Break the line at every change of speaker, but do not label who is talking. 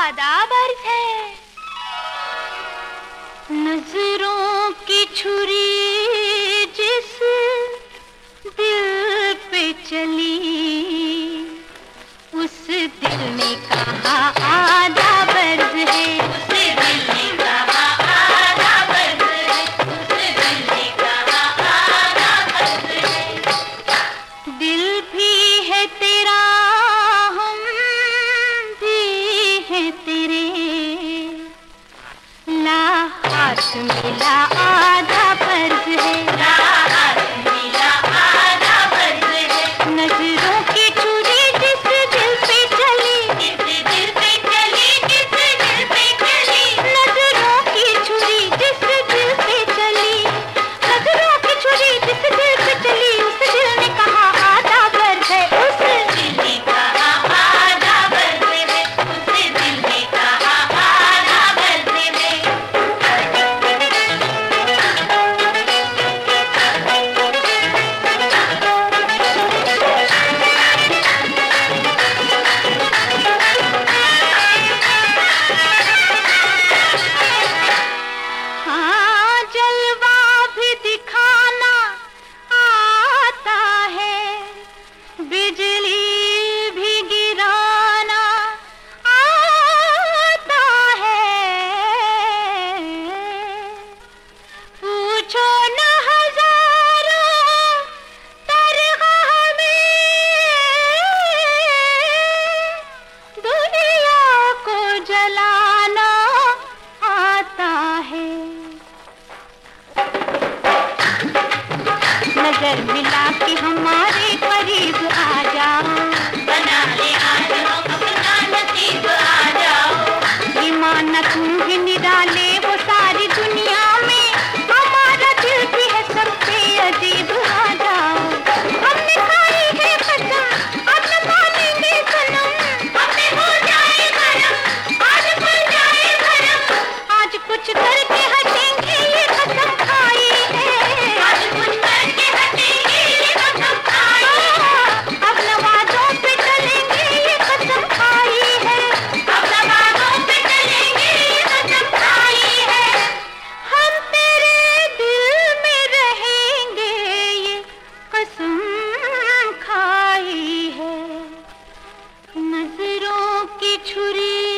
आदाब अर्ज है। नजरों की छुरी जिस दिल पे चली, उस दिल ने कहा आदाब अर्ज है। उस दिल ने कहा आदाब अर्ज है। उस दिल ने कहा आदाब अर्ज है। दिल भी है तेरा, हम भी हैं तेरे, ला हाथ मिला आधा फर्ज है। ला हाथ मिला आधा फर्ज है। नजरों की छुरी जिस दिल पे चली, जिस दिल पे चली, जिस दिल पे चली। नजरों की छुरी जिस दिल पे चली, नजरों की छुरी जिस दिल पे चली, उस दिल ने कहा आधा फर्ज है। उस दिल ने कहा आधा फर्ज है। उस दिल ने कहा आधा फर्ज है। हाँ, जलवा भी दिखाना आता है, बिजली भी गिराना आता है। पूछो न हजारों तरह में, दुनिया को जलाना आता है। नजर मिला के हमारे करीब आ जाओ, बना ले आज हम अपना नसीब आ जाओ। ईमान तुम भी निराले हो सारी दुनिया में, हमारा दिल भी है सबसे अजीब आ जाओ। हमने खाई है कसम, अब न मानेंगे सनम, हमने हो जाए भरम, आज खुल जाए भरम। आज कुछ करके हटेंगे ये कसम खाई है, आज कुछ करके हटेंगे ये कसम खाई है। अब न वादों पे चलेंगे ये कसम खाई है, अब न वादों पे चलेंगे ये कसम खाई है। हम तेरे दिल में रहेंगे ये कसम खाई है। नजरों की छुरी